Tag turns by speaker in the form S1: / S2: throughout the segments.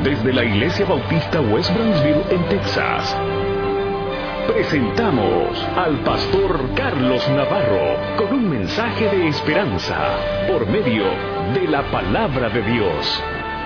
S1: desde la Iglesia Bautista West Brownsville en Texas, presentamos al pastor Carlos Navarro con un mensaje de esperanza por medio de la palabra de Dios.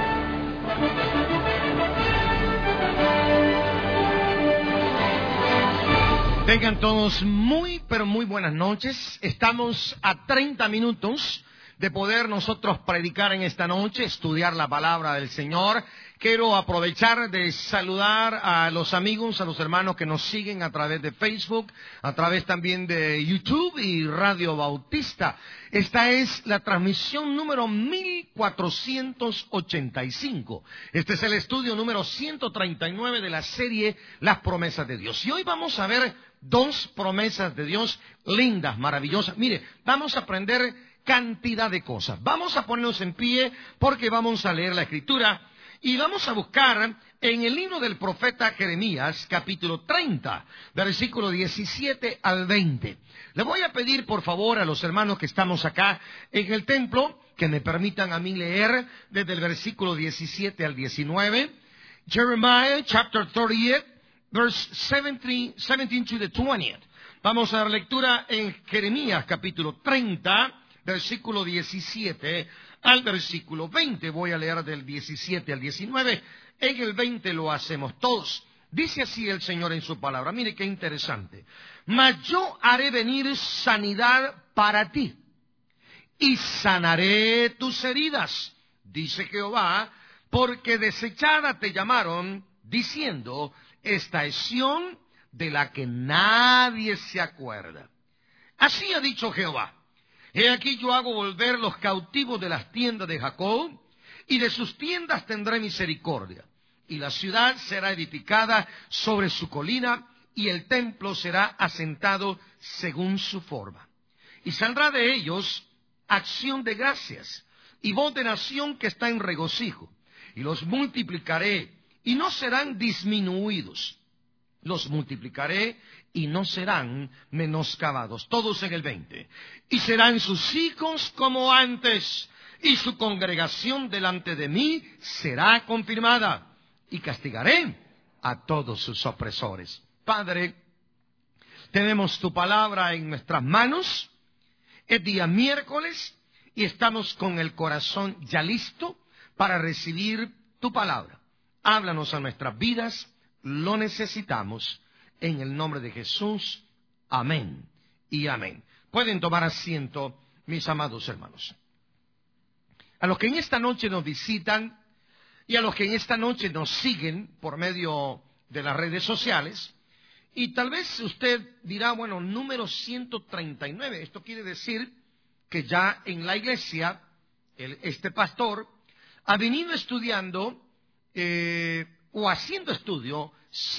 S2: Tengan todos muy, pero muy buenas noches. Estamos a 30 minutos de poder nosotros predicar en esta noche, estudiar la palabra del Señor. Quiero aprovechar de saludar a los amigos, a los hermanos que nos siguen a través de Facebook, a través también de YouTube y Radio Bautista. Esta es la transmisión número 1485. Este es el estudio número 139 de la serie Las Promesas de Dios. Y hoy vamos a ver dos promesas de Dios lindas, maravillosas. Mire, vamos a aprender cantidad de cosas. Vamos a ponernos en pie porque vamos a leer la Escritura y vamos a buscar en el libro del profeta Jeremías, capítulo 30, versículo 17 al 20. Le voy a pedir, por favor, a los hermanos que estamos acá en el templo, que me permitan a mí leer desde el versículo 17 al 19. Jeremiah, chapter 38, verse 17 to the 20th. Vamos a dar lectura en Jeremías, capítulo 30, versículo 17 al versículo 20. Voy a leer del 17 al 19. En el 20 lo hacemos todos. Dice así el Señor en su palabra. Mire qué interesante. Mas yo haré venir sanidad para ti y sanaré tus heridas, dice Jehová, porque desechada te llamaron, diciendo, esta es Sión de la que nadie se acuerda. Así ha dicho Jehová. He aquí yo hago volver los cautivos de las tiendas de Jacob, y de sus tiendas tendré misericordia. Y la ciudad será edificada sobre su colina, y el templo será asentado según su forma. Y saldrá de ellos acción de gracias, y voz de nación que está en regocijo. Y los multiplicaré, y no serán disminuidos. Los multiplicaré y no serán menoscabados. Todos en el 20. Y serán sus hijos como antes, y su congregación delante de mí será confirmada. Y castigaré a todos sus opresores. Padre, tenemos tu palabra en nuestras manos. Es día miércoles y estamos con el corazón ya listo para recibir tu palabra. Háblanos a nuestras vidas. Lo necesitamos en el nombre de Jesús. Amén y amén. Pueden tomar asiento, mis amados hermanos. A los que en esta noche nos visitan y a los que en esta noche nos siguen por medio de las redes sociales, y tal vez usted dirá, bueno, número 139, esto quiere decir que ya en la iglesia este pastor ha venido estudiando o haciendo estudio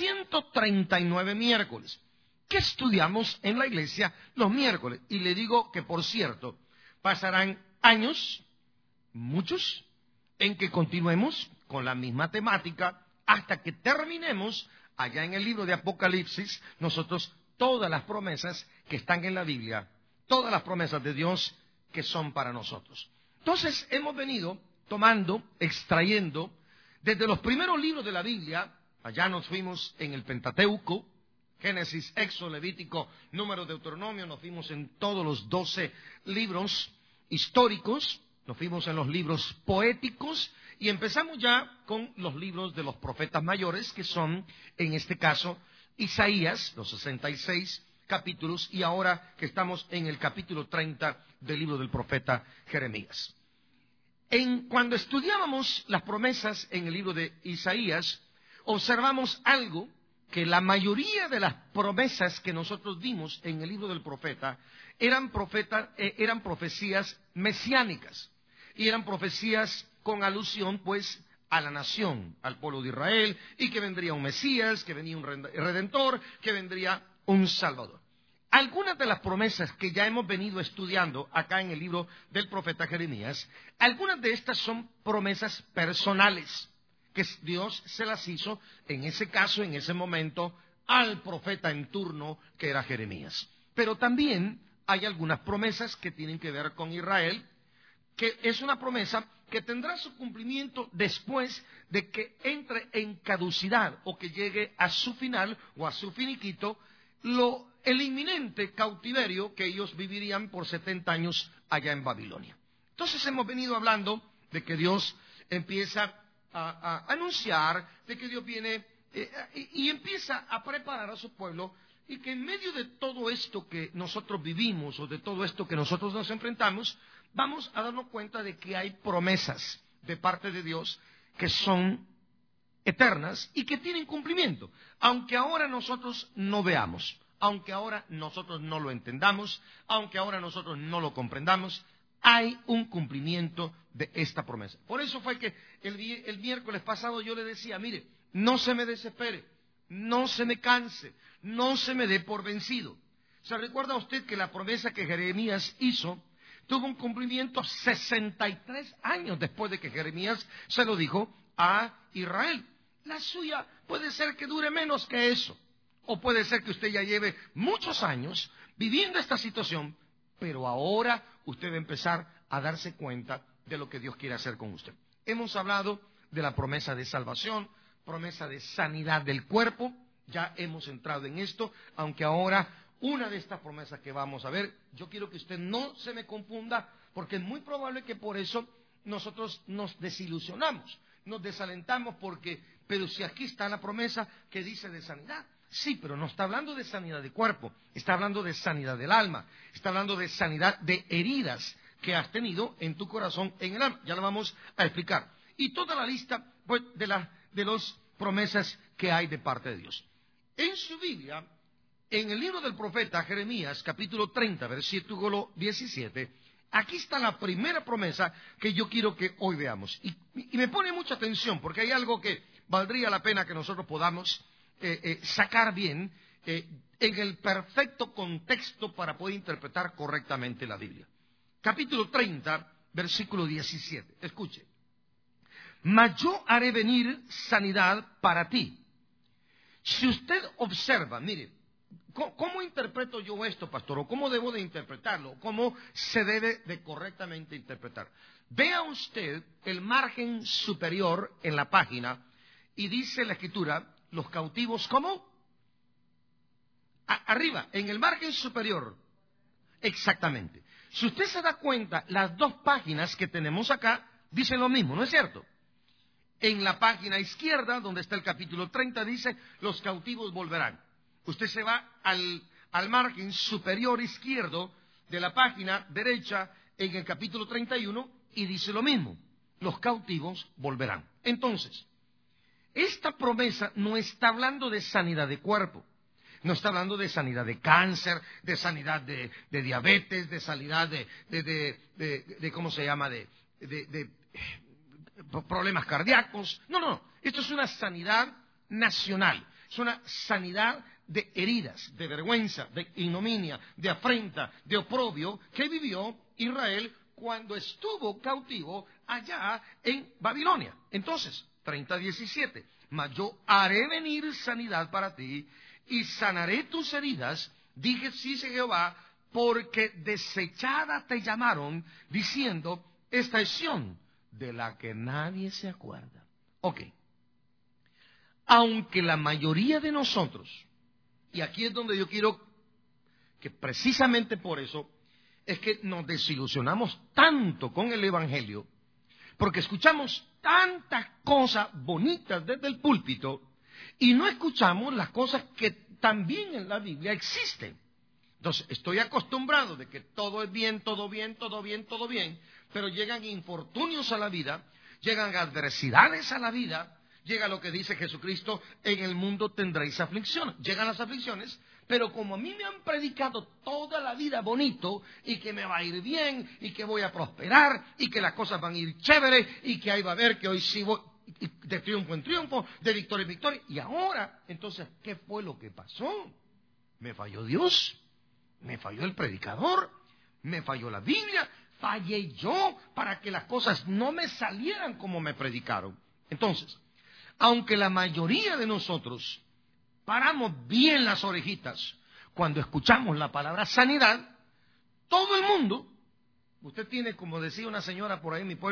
S2: 139 miércoles. ¿Qué estudiamos en la iglesia los miércoles? Y le digo que, por cierto, pasarán años, muchos, en que continuemos con la misma temática hasta que terminemos allá en el libro de Apocalipsis, nosotros todas las promesas que están en la Biblia, todas las promesas de Dios que son para nosotros. Entonces hemos venido tomando, extrayendo desde los primeros libros de la Biblia. Allá nos fuimos en el Pentateuco, Génesis, Éxodo, Levítico, Número, Deuteronomio. Nos fuimos en todos los 12 libros históricos, nos fuimos en los libros poéticos y empezamos ya con los libros de los profetas mayores, que son, en este caso, Isaías, los 66 capítulos, y ahora que estamos en el capítulo 30 del libro del profeta Jeremías. Cuando estudiábamos las promesas en el libro de Isaías, observamos algo, que la mayoría de las promesas que nosotros vimos en el libro del profeta eran profecías mesiánicas, y eran profecías con alusión pues a la nación, al pueblo de Israel, y que vendría un Mesías, que venía un Redentor, que vendría un Salvador. Algunas de las promesas que ya hemos venido estudiando acá en el libro del profeta Jeremías, algunas de estas son promesas personales, que Dios se las hizo, en ese caso, en ese momento, al profeta en turno, que era Jeremías. Pero también hay algunas promesas que tienen que ver con Israel, que es una promesa que tendrá su cumplimiento después de que entre en caducidad o que llegue a su final o a su finiquito el inminente cautiverio que ellos vivirían por 70 años allá en Babilonia. Entonces hemos venido hablando de que Dios empieza a anunciar, de que Dios viene y empieza a preparar a su pueblo, y que en medio de todo esto que nosotros vivimos o de todo esto que nosotros nos enfrentamos, vamos a darnos cuenta de que hay promesas de parte de Dios que son eternas y que tienen cumplimiento, aunque ahora nosotros no veamos, aunque ahora nosotros no lo entendamos, aunque ahora nosotros no lo comprendamos, hay un cumplimiento de esta promesa. Por eso fue que el miércoles pasado yo le decía, mire, no se me desespere, no se me canse, no se me dé por vencido. ¿Se recuerda usted que la promesa que Jeremías hizo tuvo un cumplimiento 63 años después de que Jeremías se lo dijo a Israel? La suya puede ser que dure menos que eso, o puede ser que usted ya lleve muchos años viviendo esta situación, pero ahora usted va a empezar a darse cuenta de lo que Dios quiere hacer con usted. Hemos hablado de la promesa de salvación, promesa de sanidad del cuerpo, ya hemos entrado en esto, aunque ahora una de estas promesas que vamos a ver, yo quiero que usted no se me confunda, porque es muy probable que por eso nosotros nos desilusionamos, nos desalentamos, pero si aquí está la promesa que dice de sanidad, sí, pero no está hablando de sanidad de cuerpo, está hablando de sanidad del alma, está hablando de sanidad de heridas que has tenido en tu corazón, en el alma, ya lo vamos a explicar. Y toda la lista pues, de las promesas que hay de parte de Dios. En su Biblia, en el libro del profeta Jeremías, capítulo 30, versículo 17, aquí está la primera promesa que yo quiero que hoy veamos. Y me pone mucha atención, porque hay algo que valdría la pena que nosotros podamos sacar bien en el perfecto contexto para poder interpretar correctamente la Biblia. Capítulo 30, versículo 17. Escuche. Mas yo haré venir sanidad para ti. Si usted observa, mire, ¿cómo interpreto yo esto, pastor? ¿O cómo debo de interpretarlo? ¿Cómo se debe de correctamente interpretar? Vea usted el margen superior en la página y dice la Escritura, los cautivos, ¿cómo? Arriba, en el margen superior. Exactamente. Si usted se da cuenta, las dos páginas que tenemos acá dicen lo mismo, ¿no es cierto? En la página izquierda, donde está el capítulo 30, dice, los cautivos volverán. Usted se va al margen superior izquierdo de la página derecha en el capítulo 31 y dice lo mismo, los cautivos volverán. Entonces, esta promesa no está hablando de sanidad de cuerpo, no está hablando de sanidad de cáncer, de sanidad de diabetes, de sanidad de ¿cómo se llama?, de problemas cardíacos. No, esto es una sanidad nacional, es una sanidad de heridas, de vergüenza, de ignominia, de afrenta, de oprobio que vivió Israel cuando estuvo cautivo allá en Babilonia. Entonces, 30:17, mas yo haré venir sanidad para ti y sanaré tus heridas, dice Jehová, porque desechada te llamaron, diciendo, esta es Sión, de la que nadie se acuerda. Ok. Aunque la mayoría de nosotros, y aquí es donde yo quiero que precisamente por eso es que nos desilusionamos tanto con el Evangelio, porque escuchamos tantas cosas bonitas desde el púlpito y no escuchamos las cosas que también en la Biblia existen. Entonces, estoy acostumbrado de que todo es bien, todo bien, todo bien, todo bien, pero llegan infortunios a la vida, llegan adversidades a la vida, llega lo que dice Jesucristo, en el mundo tendréis aflicciones. Llegan las aflicciones, pero como a mí me han predicado toda la vida bonito, y que me va a ir bien, y que voy a prosperar, y que las cosas van a ir chévere, y que ahí va a ver que hoy sí voy de triunfo en triunfo, de victoria en victoria, y ahora, entonces, ¿qué fue lo que pasó? ¿Me falló Dios? ¿Me falló el predicador? ¿Me falló la Biblia? ¿Fallé yo para que las cosas no me salieran como me predicaron? Entonces, aunque la mayoría de nosotros paramos bien las orejitas cuando escuchamos la palabra sanidad, todo el mundo, usted tiene, como decía una señora por ahí en mi pueblo,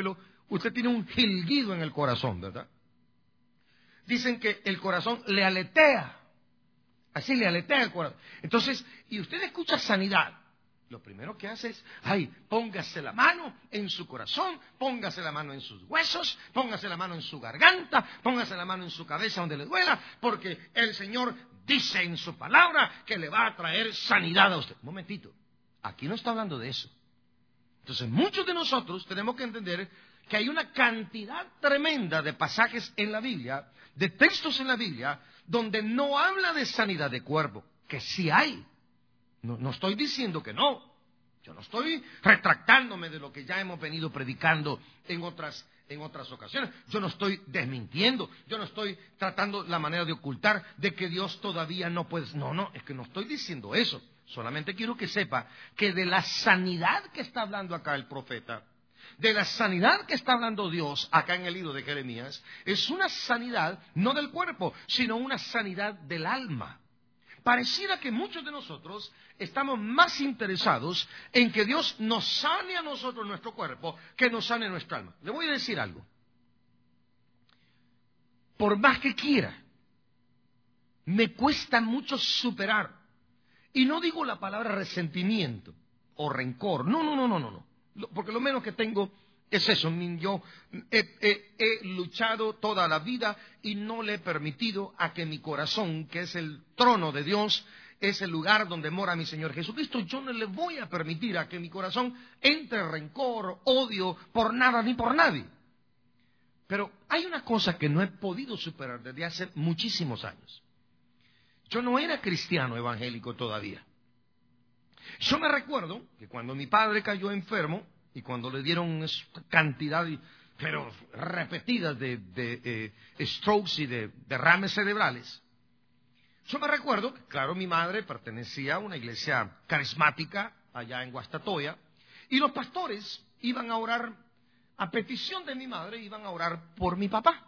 S2: usted tiene un jilguido en el corazón, ¿verdad? Dicen que el corazón le aletea. Así le aletea el corazón. Entonces, y usted escucha sanidad. Lo primero que hace es, póngase la mano en su corazón, póngase la mano en sus huesos, póngase la mano en su garganta, póngase la mano en su cabeza donde le duela, porque el Señor dice en su palabra que le va a traer sanidad a usted. Un momentito, aquí no está hablando de eso. Entonces, muchos de nosotros tenemos que entender que hay una cantidad tremenda de pasajes en la Biblia, de textos en la Biblia, donde no habla de sanidad de cuerpo, que sí hay. No estoy diciendo que no. Yo no estoy retractándome de lo que ya hemos venido predicando en otras ocasiones. Yo no estoy desmintiendo. Yo no estoy tratando la manera de ocultar de que Dios todavía no puede. No, es que no estoy diciendo eso. Solamente quiero que sepa que de la sanidad que está hablando acá el profeta, de la sanidad que está hablando Dios acá en el libro de Jeremías, es una sanidad no del cuerpo, sino una sanidad del alma. Pareciera que muchos de nosotros estamos más interesados en que Dios nos sane a nosotros nuestro cuerpo que nos sane nuestra alma. Le voy a decir algo. Por más que quiera, me cuesta mucho superar. Y no digo la palabra resentimiento o rencor. No. Porque lo menos que tengo es eso. Yo he luchado toda la vida y no le he permitido a que mi corazón, que es el trono de Dios, es el lugar donde mora mi Señor Jesucristo, yo no le voy a permitir a que mi corazón entre rencor, odio por nada ni por nadie. Pero hay una cosa que no he podido superar desde hace muchísimos años. Yo no era cristiano evangélico todavía. Yo me recuerdo que cuando mi padre cayó enfermo, y cuando le dieron cantidad, pero repetidas de strokes y de derrames cerebrales, yo me recuerdo que, claro, mi madre pertenecía a una iglesia carismática allá en Guastatoya, y los pastores iban a orar, a petición de mi madre, iban a orar por mi papá.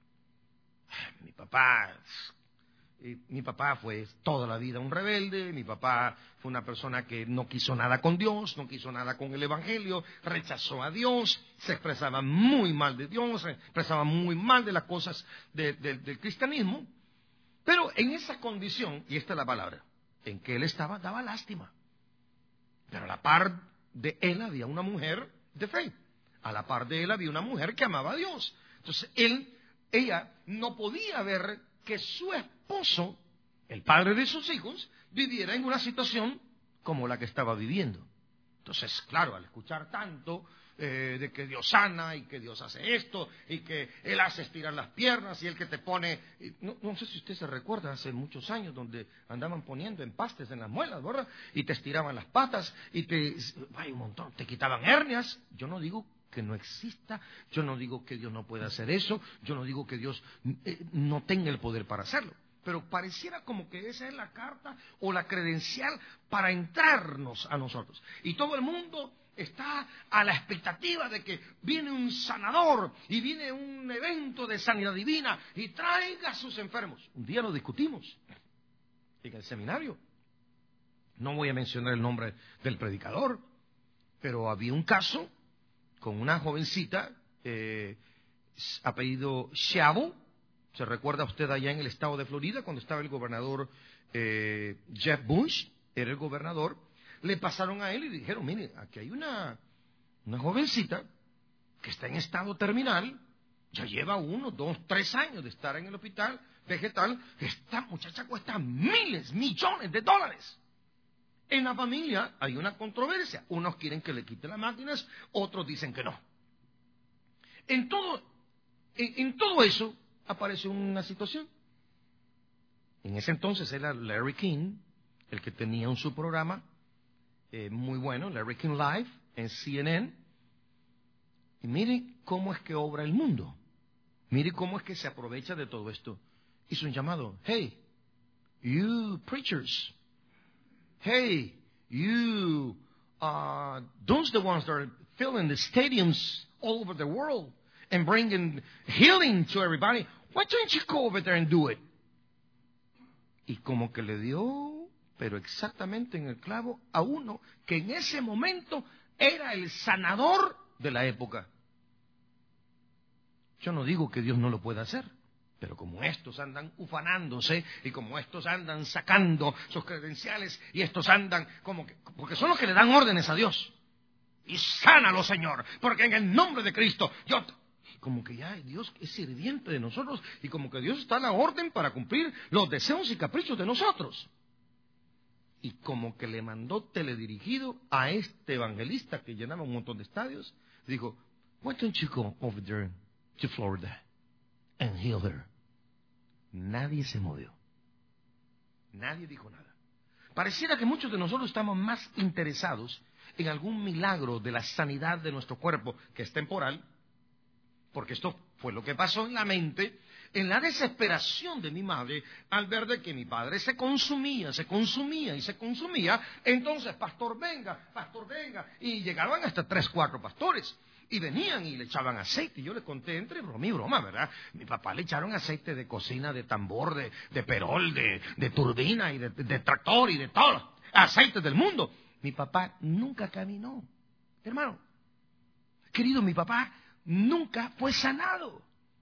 S2: Mi papá fue toda la vida un rebelde, mi papá fue una persona que no quiso nada con Dios, no quiso nada con el Evangelio, rechazó a Dios, se expresaba muy mal de Dios, se expresaba muy mal de las cosas del cristianismo, pero en esa condición, y esta es la palabra, en que él estaba, daba lástima. Pero a la par de él había una mujer de fe, a la par de él había una mujer que amaba a Dios. Entonces ella no podía ver que su esposo, el padre de sus hijos, viviera en una situación como la que estaba viviendo. Entonces, claro, al escuchar tanto de que Dios sana y que Dios hace esto y que Él hace estirar las piernas y Él que te pone... No sé si usted se recuerda hace muchos años donde andaban poniendo empastes en las muelas, ¿verdad? Y te estiraban las patas y hay un montón, te quitaban hernias. Yo no digo que no exista, yo no digo que Dios no pueda hacer eso, yo no digo que Dios no tenga el poder para hacerlo, pero pareciera como que esa es la carta o la credencial para entrarnos a nosotros. Y todo el mundo está a la expectativa de que viene un sanador y viene un evento de sanidad divina y traiga a sus enfermos. Un día lo discutimos en el seminario. No voy a mencionar el nombre del predicador, pero había un caso con una jovencita, apellido Schiavo. ¿Se recuerda usted allá en el estado de Florida cuando estaba el gobernador Jeb Bush? Era el gobernador. Le pasaron a él y dijeron, mire, aquí hay una jovencita que está en estado terminal, ya lleva 1, 2, 3 años de estar en el hospital vegetal. Esta muchacha cuesta miles, millones de dólares. En la familia hay una controversia. Unos quieren que le quite las máquinas, otros dicen que no. En todo eso aparece una situación. En ese entonces era Larry King, el que tenía un subprograma muy bueno, Larry King Live, en CNN. Y mire cómo es que obra el mundo. Mire cómo es que se aprovecha de todo esto. Hizo un llamado. Hey, you preachers. Hey, you, those the ones that are filling the stadiums all over the world and bringing healing to everybody. Why don't you go over there and do it? Y como que le dio, pero exactamente en el clavo, a uno que en ese momento era el sanador de la época. Yo no digo que Dios no lo pueda hacer, pero como estos andan ufanándose y como estos andan sacando sus credenciales y estos andan porque son los que le dan órdenes a Dios. Y sánalo, Señor, porque en el nombre de Cristo como que ya Dios es sirviente de nosotros y como que Dios está a la orden para cumplir los deseos y caprichos de nosotros. Y como que le mandó teledirigido a este evangelista que llenaba un montón de estadios, dijo, why don't you go over there to Florida and heal her? Nadie se movió. Nadie dijo nada. Pareciera que muchos de nosotros estamos más interesados en algún milagro de la sanidad de nuestro cuerpo, que es temporal, porque esto fue lo que pasó en la mente, en la desesperación de mi madre, al ver de que mi padre se consumía, entonces, pastor venga, y llegaban hasta 3, 4 pastores, y venían y le echaban aceite, y yo le conté entre broma y broma, ¿verdad? Mi papá le echaron aceite de cocina, de tambor, de perol, de turbina, y de tractor, y de todo, aceite del mundo. Mi papá nunca caminó, hermano, querido, mi papá nunca fue sanado.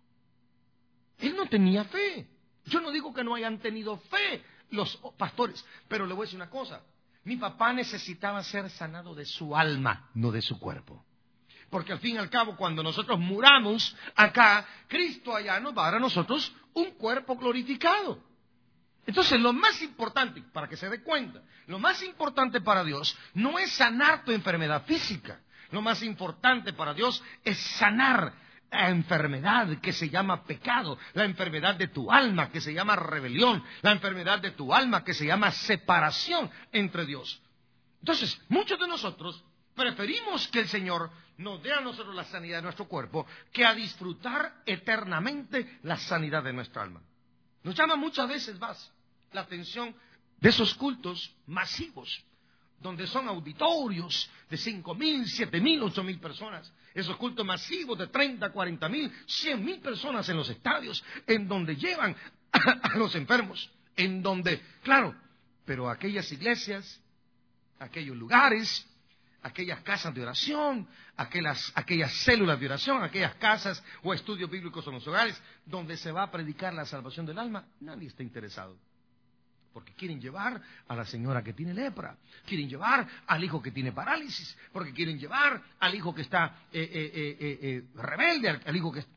S2: Él no tenía fe. Yo no digo que no hayan tenido fe los pastores, pero le voy a decir una cosa. Mi papá necesitaba ser sanado de su alma, no de su cuerpo. Porque al fin y al cabo, cuando nosotros muramos acá, Cristo allá nos va a dar a nosotros un cuerpo glorificado. Entonces, lo más importante, para que se dé cuenta, lo más importante para Dios no es sanar tu enfermedad física. Lo más importante para Dios es sanar la enfermedad que se llama pecado, la enfermedad de tu alma que se llama rebelión, la enfermedad de tu alma que se llama separación entre Dios. Entonces, muchos de nosotros preferimos que el Señor nos dé a nosotros la sanidad de nuestro cuerpo que a disfrutar eternamente la sanidad de nuestra alma. Nos llama muchas veces más la atención de esos cultos masivos, donde son auditorios de 5,000, 7,000, 8,000 personas. Esos cultos masivos de 30, 40,000, 100,000 personas en los estadios, en donde llevan a los enfermos, en donde, claro, pero aquellas iglesias, aquellos lugares, aquellas casas de oración, aquellas células de oración, aquellas casas o estudios bíblicos en los hogares, donde se va a predicar la salvación del alma, nadie está interesado. Porque quieren llevar a la señora que tiene lepra, quieren llevar al hijo que tiene parálisis, porque quieren llevar al hijo que está rebelde, al hijo que...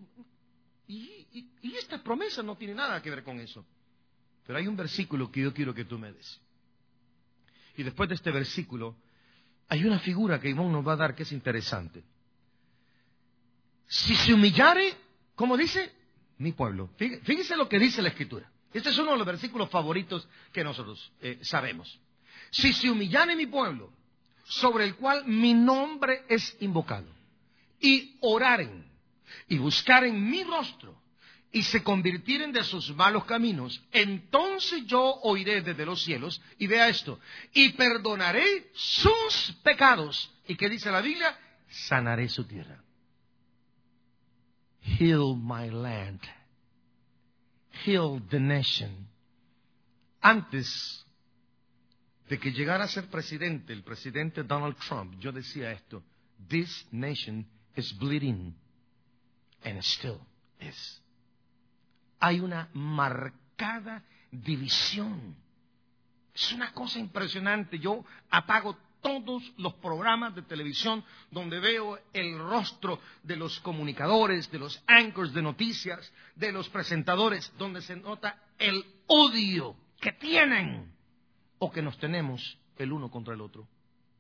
S2: Y esta promesa no tiene nada que ver con eso. Pero hay un versículo que yo quiero que tú me des. Y después de este versículo, hay una figura que Ivonne nos va a dar que es interesante. Si se humillare, ¿cómo dice? Mi pueblo. Fíjese lo que dice la Escritura. Este es uno de los versículos favoritos que nosotros sabemos. Si se humillare mi pueblo, sobre el cual mi nombre es invocado, y oraren, y buscaren mi rostro, y se convirtieren de sus malos caminos, entonces yo oiré desde los cielos, y vea esto, y perdonaré sus pecados. ¿Y qué dice la Biblia? Sanaré su tierra. Heal my land. Heal the nation. Antes de que llegara a ser presidente, el presidente Donald Trump, yo decía esto: this nation is bleeding, and still is. Hay una marcada división. Es una cosa impresionante. Yo apago todos los programas de televisión donde veo el rostro de los comunicadores, de los anchors de noticias, de los presentadores, donde se nota el odio que tienen o que nos tenemos el uno contra el otro.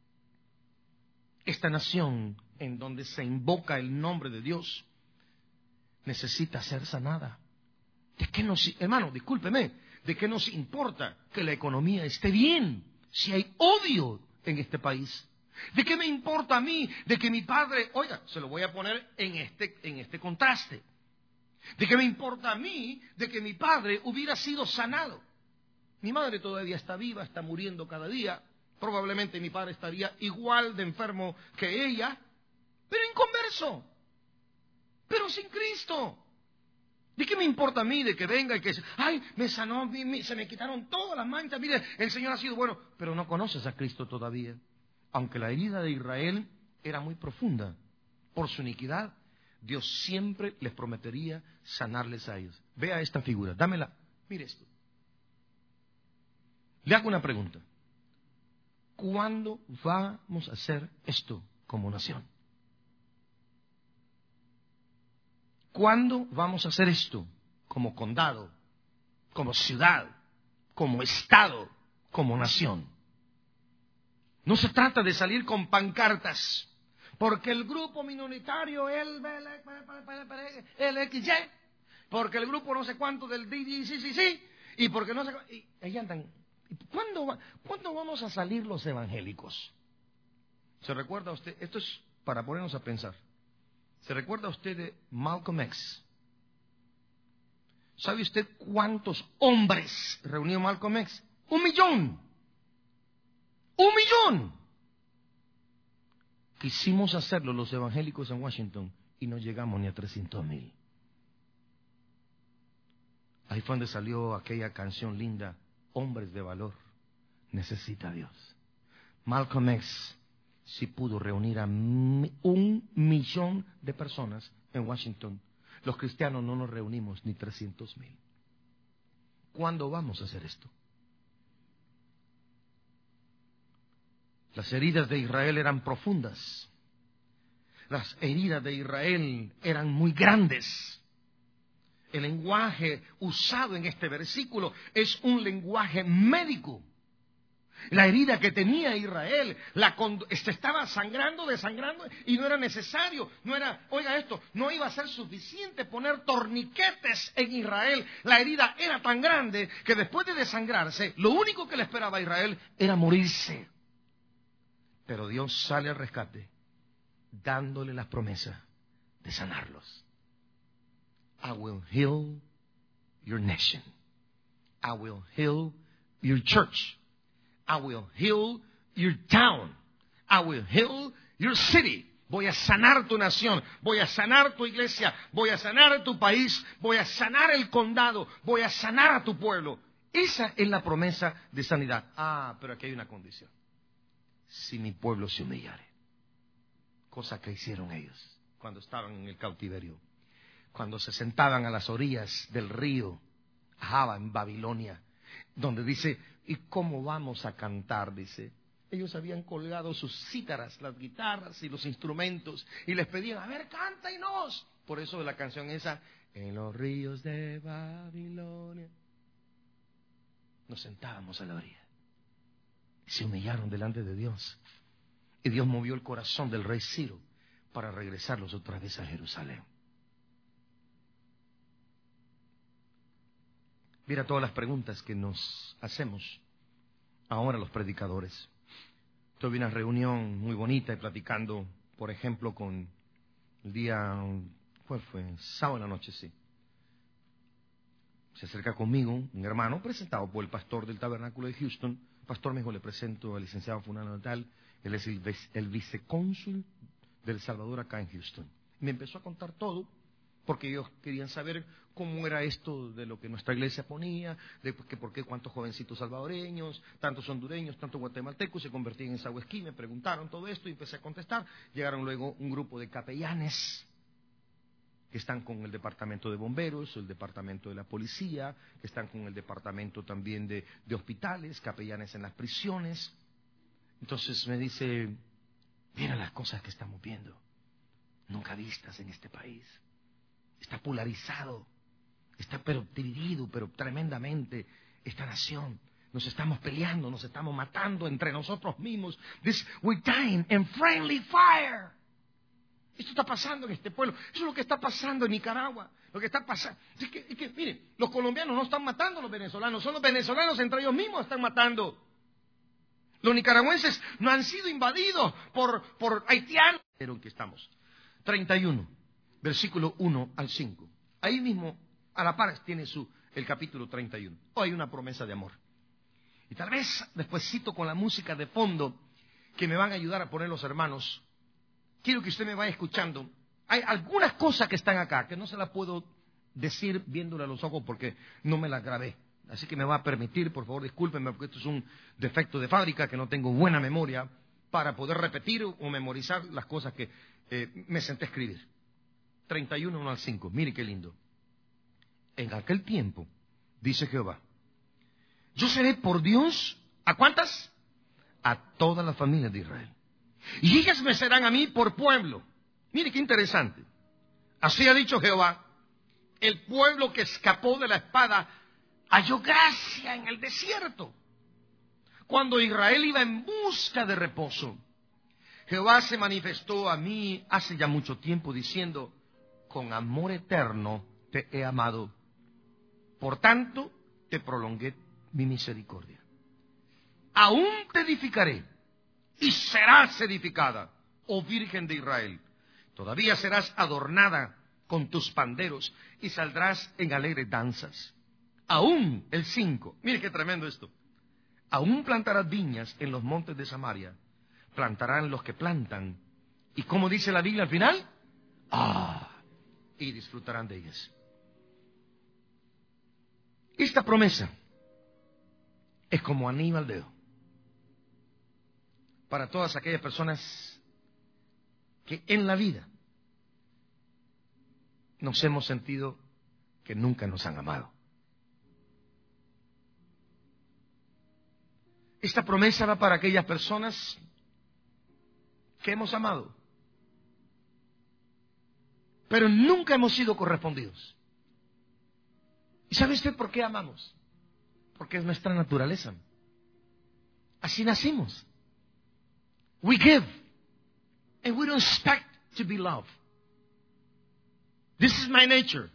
S2: Esta nación en donde se invoca el nombre de Dios necesita ser sanada. Hermano, discúlpeme, ¿de qué nos importa que la economía esté bien si hay odio en este país? ¿De qué me importa a mí de que mi padre, oiga, se lo voy a poner en este contraste? ¿De qué me importa a mí de que mi padre hubiera sido sanado? Mi madre todavía está viva, está muriendo cada día. Probablemente mi padre estaría igual de enfermo que ella, pero inconverso, pero sin Cristo. ¿De qué me importa a mí de que venga y que ay, me sanó, se me quitaron todas las manchas, mire, el Señor ha sido bueno, pero no conoces a Cristo todavía? Aunque la herida de Israel era muy profunda por su iniquidad, Dios siempre les prometería sanarles a ellos. Vea esta figura, dámela. Mire esto. Le hago una pregunta. ¿Cuándo vamos a hacer esto como nación? ¿Cuándo vamos a hacer esto como condado, como ciudad, como estado, como nación? No se trata de salir con pancartas, porque el grupo minoritario, el XY, porque el grupo no sé cuánto del DDCCC, y porque no sé cuánto, y ahí andan. ¿Cuándo vamos a salir los evangélicos? ¿Se recuerda usted? Esto es para ponernos a pensar. ¿Se recuerda usted de Malcolm X? ¿Sabe usted cuántos hombres reunió Malcolm X? 1 millón. 1 millón. Quisimos hacerlo los evangélicos en Washington y no llegamos ni a 300,000. Ahí fue donde salió aquella canción linda, Hombres de valor, necesita a Dios. Malcolm X sí pudo reunir a 1 millón de personas en Washington. Los cristianos no nos reunimos ni 300,000. ¿Cuándo vamos a hacer esto? Las heridas de Israel eran profundas. Las heridas de Israel eran muy grandes. El lenguaje usado en este versículo es un lenguaje médico. La herida que tenía Israel se estaba desangrando y no era necesario, oiga esto, no iba a ser suficiente poner torniquetes en Israel. La herida era tan grande que después de desangrarse, lo único que le esperaba a Israel era morirse. Pero Dios sale al rescate, dándole la promesa de sanarlos. I will heal your nation. I will heal your church. I will heal your town. I will heal your city. Voy a sanar tu nación, voy a sanar tu iglesia, voy a sanar tu país, voy a sanar el condado, voy a sanar a tu pueblo. Esa es la promesa de sanidad. Pero aquí hay una condición. Si mi pueblo se humillare, cosa que hicieron ellos cuando estaban en el cautiverio, cuando se sentaban a las orillas del río Ahava en Babilonia, donde dice, ¿y cómo vamos a cantar? Dice, ellos habían colgado sus cítaras, las guitarras y los instrumentos, y les pedían, a ver, cántanos. Por eso la canción esa, en los ríos de Babilonia. Nos sentábamos a la orilla. Se humillaron delante de Dios. Y Dios movió el corazón del rey Ciro para regresarlos otra vez a Jerusalén. Mira todas las preguntas que nos hacemos ahora los predicadores. Tuve una reunión muy bonita y platicando, por ejemplo, con el día, ¿cuál fue? Sábado en la noche, sí. Se acerca conmigo un hermano presentado por el pastor del tabernáculo de Houston. Pastor, me dijo, le presento al licenciado fulano tal. Él es el vicecónsul del Salvador acá en Houston. Me empezó a contar todo, porque ellos querían saber cómo era esto de lo que nuestra iglesia ponía, de por qué cuántos jovencitos salvadoreños, tantos hondureños, tantos guatemaltecos se convertían en sahuesquí. Me preguntaron todo esto y empecé a contestar. Llegaron luego un grupo de capellanes que están con el departamento de bomberos, el departamento de la policía, que están con el departamento también de hospitales, capellanes en las prisiones. Entonces me dice, mira las cosas que estamos viendo, nunca vistas en este país. Está polarizado, está pero dividido, pero tremendamente esta nación. Nos estamos peleando, nos estamos matando entre nosotros mismos. We're dying in friendly fire. Esto está pasando en este pueblo. Eso es lo que está pasando en Nicaragua. Lo que está pasando. Es que, mire, los colombianos no están matando a los venezolanos. Son los venezolanos entre ellos mismos están matando. Los nicaragüenses no han sido invadidos por haitianos. Pero en que estamos. 31, versículo 1 al 5. Ahí mismo, a la par, tiene el capítulo 31. Hay una promesa de amor. Y tal vez despuescito con la música de fondo que me van a ayudar a poner los hermanos. Quiero que usted me vaya escuchando. Hay algunas cosas que están acá que no se las puedo decir viéndole a los ojos porque no me las grabé. Así que me va a permitir, por favor, discúlpenme, porque esto es un defecto de fábrica, que no tengo buena memoria para poder repetir o memorizar las cosas que me senté a escribir. 31, 1 al 5. Mire qué lindo. En aquel tiempo, dice Jehová, yo seré por Dios, ¿a cuántas? A toda la familia de Israel. Y ellas me serán a mí por pueblo. Mire qué interesante. Así ha dicho Jehová, el pueblo que escapó de la espada halló gracia en el desierto. Cuando Israel iba en busca de reposo, Jehová se manifestó a mí hace ya mucho tiempo diciendo, con amor eterno te he amado, por tanto te prolongué mi misericordia. Aún te edificaré y serás edificada, oh Virgen de Israel. Todavía serás adornada con tus panderos y saldrás en alegres danzas. Aún, el 5, mire qué tremendo esto. Aún plantarás viñas en los montes de Samaria, plantarán los que plantan. ¿Y cómo dice la Biblia al final? Y disfrutarán de ellas. Esta promesa es como anillo al dedo para todas aquellas personas que en la vida nos hemos sentido que nunca nos han amado. Esta promesa va para aquellas personas que hemos amado, pero nunca hemos sido correspondidos. ¿Y sabe usted por qué amamos? Porque es nuestra naturaleza. Así nacimos. We give, and we don't expect to be loved. This is my nature.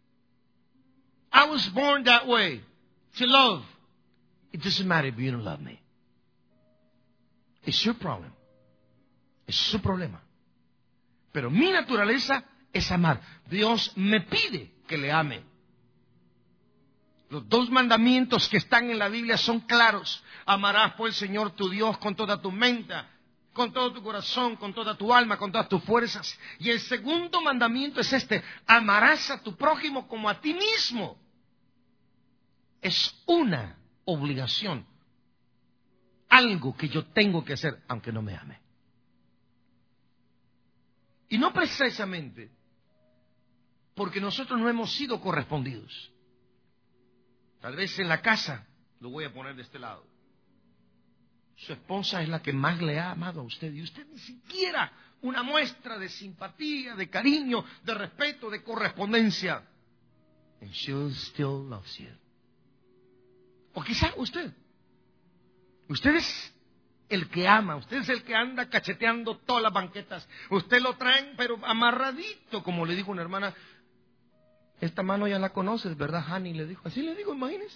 S2: I was born that way, to love. It doesn't matter if you don't love me. It's your problem. Es su problema. Pero mi naturaleza es amar. Dios me pide que le ame. Los 2 mandamientos que están en la Biblia son claros. Amarás por el Señor tu Dios con toda tu mente, con todo tu corazón, con toda tu alma, con todas tus fuerzas. Y el segundo mandamiento es este: amarás a tu prójimo como a ti mismo. Es una obligación, algo que yo tengo que hacer, aunque no me ame. Y no precisamente porque nosotros no hemos sido correspondidos. Tal vez en la casa, lo voy a poner de este lado, su esposa es la que más le ha amado a usted, y usted ni siquiera una muestra de simpatía, de cariño, de respeto, de correspondencia. And she still loves you. O quizá usted es el que ama, usted es el que anda cacheteando todas las banquetas. Usted lo traen, pero amarradito, como le dijo una hermana. Esta mano ya la conoces, ¿verdad, Hani? Le dijo, así le digo, imagínese.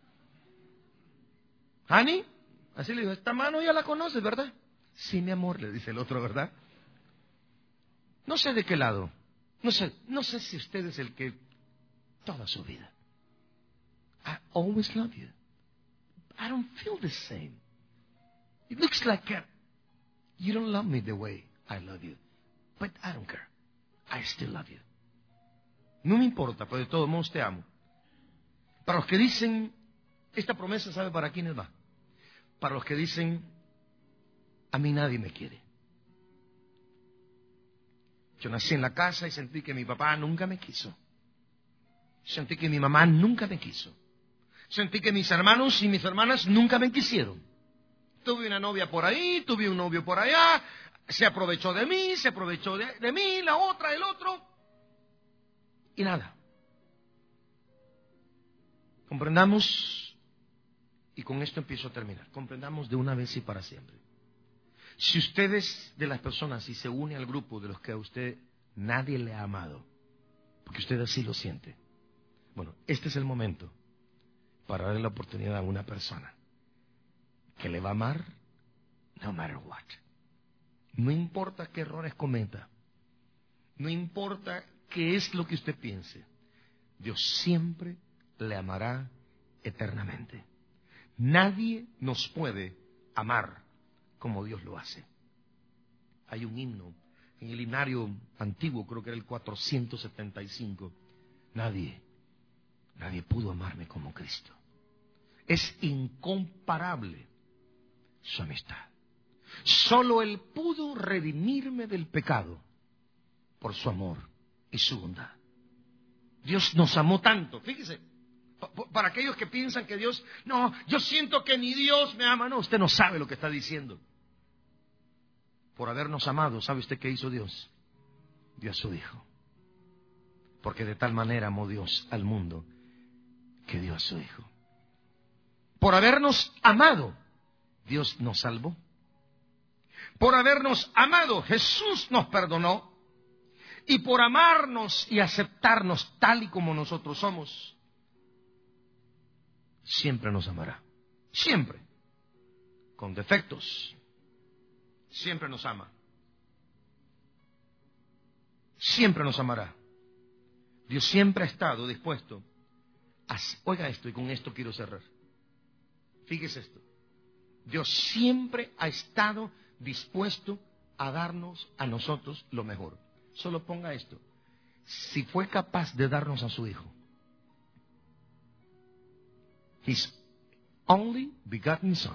S2: Hani, así le digo, esta mano ya la conoces, ¿verdad? Sí, mi amor, le dice el otro, ¿verdad? No sé de qué lado, no sé si usted es el que toda su vida. I always love you. I don't feel the same. It looks like you don't love me the way I love you. But I don't care. I still love you. No me importa, pero de todos modos te amo. Para los que dicen, esta promesa, ¿sabe para quiénes va? Para los que dicen, a mí nadie me quiere. Yo nací en la casa y sentí que mi papá nunca me quiso. Sentí que mi mamá nunca me quiso. Sentí que mis hermanos y mis hermanas nunca me quisieron. Tuve una novia por ahí, tuve un novio por allá, se aprovechó de mí, se aprovechó de mí, la otra, el otro. Y nada. Comprendamos, y con esto empiezo a terminar, comprendamos de una vez y para siempre. Si usted es de las personas y se une al grupo de los que a usted nadie le ha amado, porque usted así lo siente, bueno, este es el momento para darle la oportunidad a una persona que le va a amar no matter what. No importa qué errores cometa, no importa qué es lo que usted piense, Dios siempre le amará eternamente. Nadie nos puede amar como Dios lo hace. Hay un himno en el himnario antiguo, creo que era el 475. Nadie pudo amarme como Cristo. Es incomparable su amistad. Solo Él pudo redimirme del pecado por su amor y su bondad. Dios nos amó tanto, fíjese, para aquellos que piensan que Dios, no, yo siento que ni Dios me ama, no, usted no sabe lo que está diciendo. Por habernos amado, ¿sabe usted qué hizo Dios? Dio a su Hijo. Porque de tal manera amó Dios al mundo que dio a su Hijo. Por habernos amado, Dios nos salvó. Por habernos amado, Jesús nos perdonó. Y por amarnos y aceptarnos tal y como nosotros somos, siempre nos amará. Siempre. Con defectos. Siempre nos ama. Siempre nos amará. Dios siempre ha estado dispuesto a... Oiga esto, y con esto quiero cerrar. Fíjese esto. Dios siempre ha estado dispuesto a darnos a nosotros lo mejor. Solo ponga esto. Si fue capaz de darnos a su Hijo, His only begotten Son,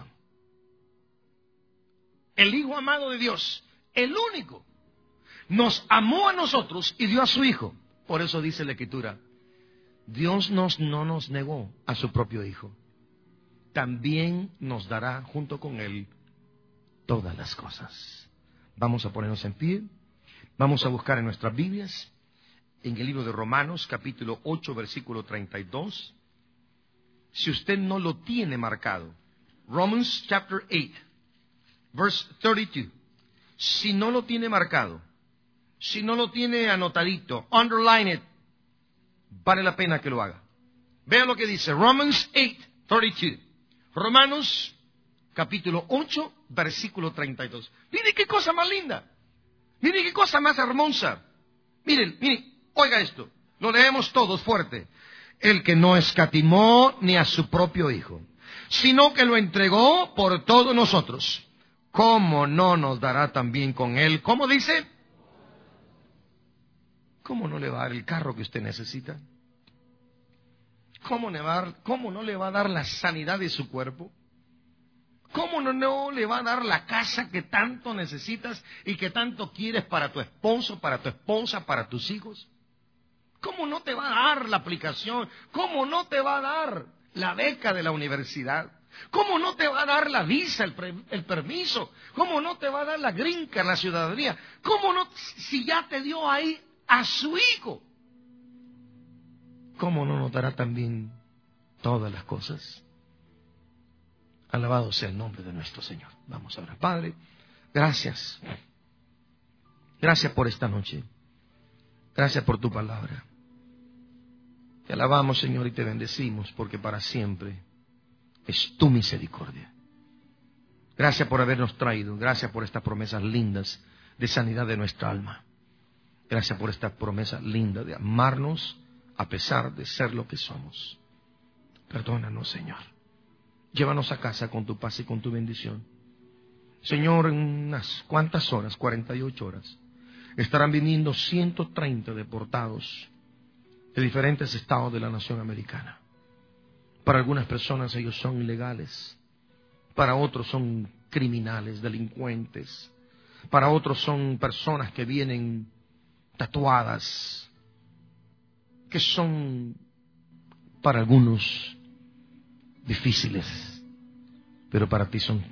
S2: el Hijo amado de Dios, el único, nos amó a nosotros y dio a su Hijo. Por eso dice la Escritura, Dios no nos negó a su propio Hijo, también nos dará junto con Él todas las cosas. Vamos a ponernos en pie, vamos a buscar en nuestras Biblias, en el libro de Romanos, capítulo 8, versículo 32. Si usted no lo tiene marcado, Romans chapter 8, verse 32. Si no lo tiene marcado, si no lo tiene anotadito, underline it, vale la pena que lo haga. Vean lo que dice Romans 8, 32. Romanos, capítulo 8, versículo 32. Miren qué cosa más linda. Miren qué cosa más hermosa. Miren, oiga esto. Lo leemos todos fuerte. El que no escatimó ni a su propio Hijo, sino que lo entregó por todos nosotros, ¿cómo no nos dará también con Él? ¿Cómo dice? ¿Cómo no le va a dar el carro que usted necesita? ¿Cómo no le va a dar la sanidad de su cuerpo? ¿Cómo no le va a dar la casa que tanto necesitas y que tanto quieres para tu esposo, para tu esposa, para tus hijos? ¿Cómo no te va a dar la aplicación? ¿Cómo no te va a dar la beca de la universidad? ¿Cómo no te va a dar la visa, el permiso? ¿Cómo no te va a dar la green card, la ciudadanía? ¿Cómo no, si ya te dio ahí a su Hijo? ¿Cómo no nos dará también todas las cosas? Alabado sea el nombre de nuestro Señor. Vamos a orar. Padre, gracias. Gracias por esta noche. Gracias por tu palabra. Te alabamos, Señor, y te bendecimos, porque para siempre es tu misericordia. Gracias por habernos traído. Gracias por estas promesas lindas de sanidad de nuestra alma. Gracias por esta promesa linda de amarnos a pesar de ser lo que somos. Perdónanos, Señor. Llévanos a casa con tu paz y con tu bendición. Señor, en unas cuantas horas, 48 horas, estarán viniendo 130 deportados de diferentes estados de la nación americana. Para algunas personas ellos son ilegales, para otros son criminales, delincuentes, para otros son personas que vienen tatuadas, que son para algunos difíciles, pero para ti son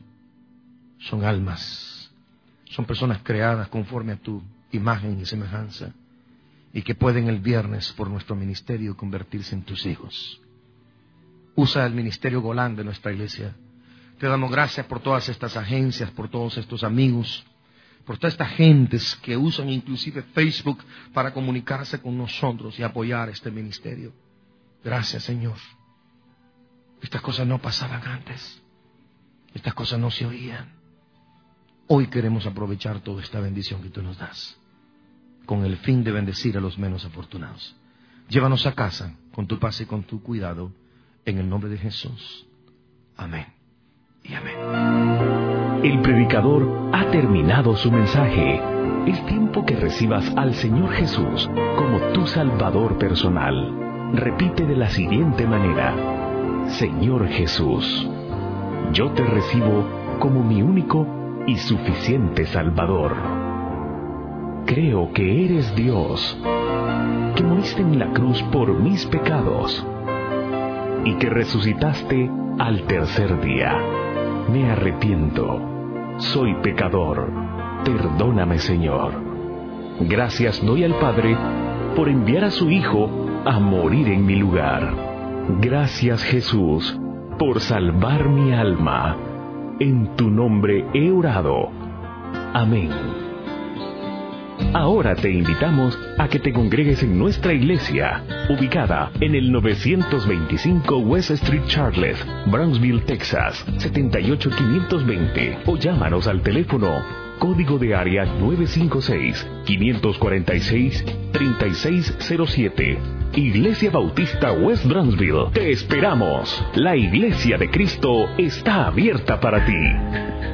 S2: almas, son personas creadas conforme a tu imagen y semejanza, y que pueden el viernes por nuestro ministerio convertirse en tus hijos. Usa el ministerio Golán de nuestra iglesia. Te damos gracias por todas estas agencias, por todos estos amigos, por todas estas gentes que usan inclusive Facebook para comunicarse con nosotros y apoyar este ministerio. Gracias, Señor. Estas cosas no pasaban antes. Estas cosas no se oían. Hoy queremos aprovechar toda esta bendición que tú nos das, con el fin de bendecir a los menos afortunados. Llévanos a casa con tu paz y con tu cuidado, en el nombre de Jesús. Amén y amén.
S1: El predicador ha terminado su mensaje. Es tiempo que recibas al Señor Jesús como tu Salvador personal. Repite de la siguiente manera: Señor Jesús, yo te recibo como mi único y suficiente Salvador. Creo que eres Dios que moriste en la cruz por mis pecados y que resucitaste al tercer día. Me arrepiento. Soy pecador. Perdóname, Señor. Gracias doy al Padre por enviar a su Hijo a morir en mi lugar. Gracias, Jesús, por salvar mi alma. En tu nombre he orado. Amén. Ahora te invitamos a que te congregues en nuestra iglesia, ubicada en el 925 West Street Charlotte, Brownsville, Texas, 78520, o llámanos al teléfono código de área 956-546-3607. Iglesia Bautista West Brownsville. Te esperamos. La Iglesia de Cristo está abierta para ti.